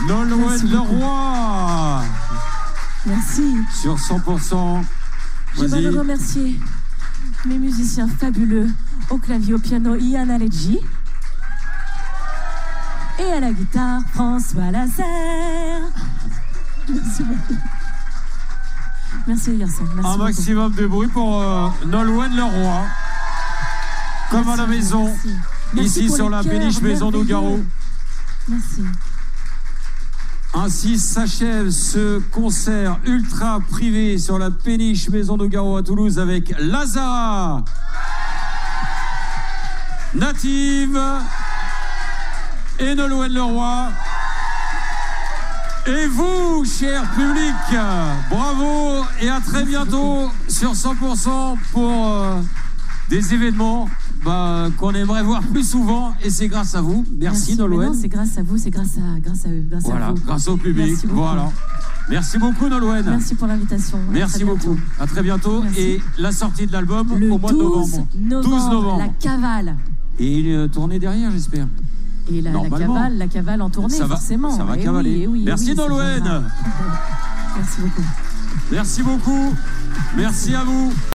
Nolwenn Leroy. Merci. Sur 100%. J'aimerais remercier mes musiciens fabuleux. Au clavier, au piano, Ian Aledji. Et à la guitare, François Lasserre. Merci beaucoup. Merci les garçons. Merci un beaucoup. maximum de bruit pour Nolwenn Leroy. Comme merci, à la maison. Merci. Merci ici sur la péniche Maison d'Ougaro. Merci. Ainsi s'achève ce concert ultra privé sur la péniche Maison d'Ougaro à Toulouse avec Lazara, Native et Nolwenn Leroy. Et vous, cher public, bravo et à très bientôt sur 100% pour des événements qu'on aimerait voir plus souvent, et c'est grâce à vous. Merci Nolwenn. C'est grâce à vous, c'est grâce à eux, grâce voilà, à vous. Grâce au public. Voilà. Merci beaucoup Nolwenn. Merci pour l'invitation. Merci beaucoup. À très bientôt. Merci. Et la sortie de l'album au mois de 12 novembre. La cavale. Et une tournée derrière, j'espère. Et la cavale en tournée, forcément. Ça va cavaler. Oui, merci Nolwenn. Merci beaucoup. Merci beaucoup. Merci à vous.